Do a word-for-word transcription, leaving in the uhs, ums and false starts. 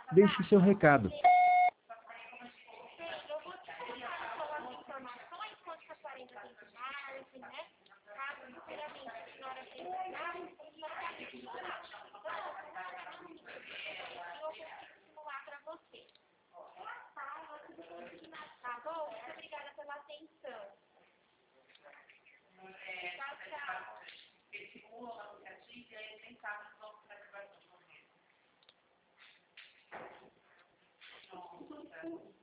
deixe seu recado. Tá bom? Muito obrigada pela atenção. Tchau, tchau. Ele ficou lá no aplicativo e aí ele nem sabe se vamos fazer a gravação.